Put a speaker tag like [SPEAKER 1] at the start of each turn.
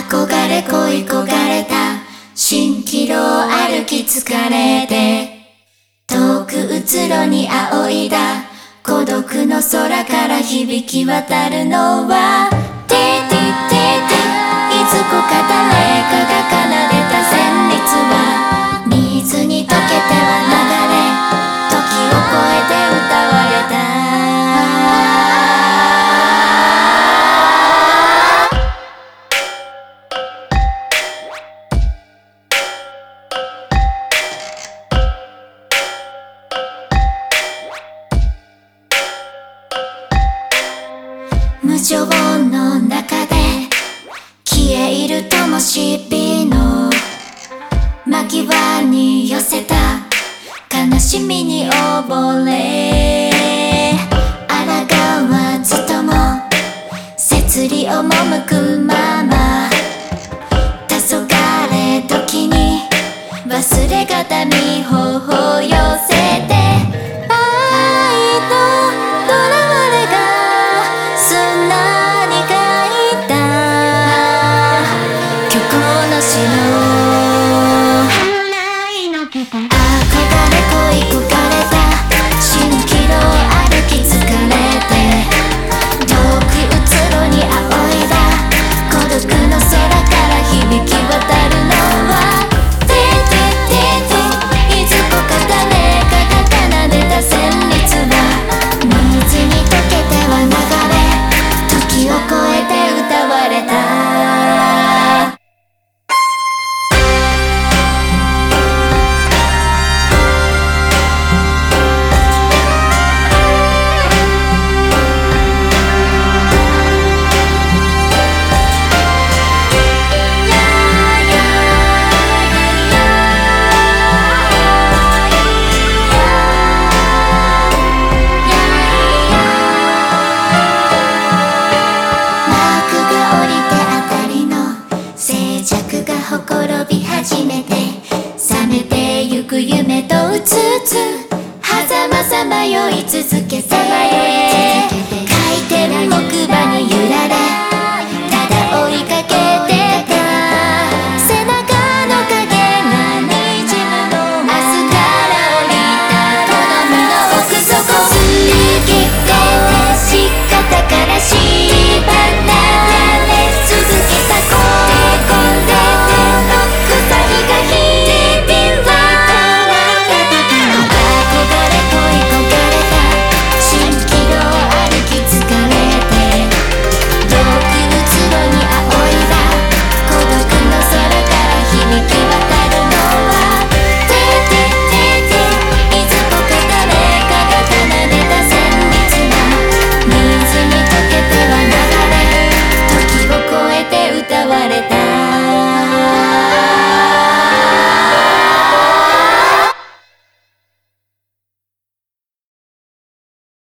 [SPEAKER 1] 憧れ恋焦がれた蜃気楼歩き疲れて遠くうつろに仰いだ孤独の空から響き渡るのはティティティティいつこか誰かが奏でた旋律は水に溶けては流れ時を超えて歌われた無情の中で消え入る灯火の巻き輪に寄せた悲しみに溺れ抗わずとも摂理赴くまま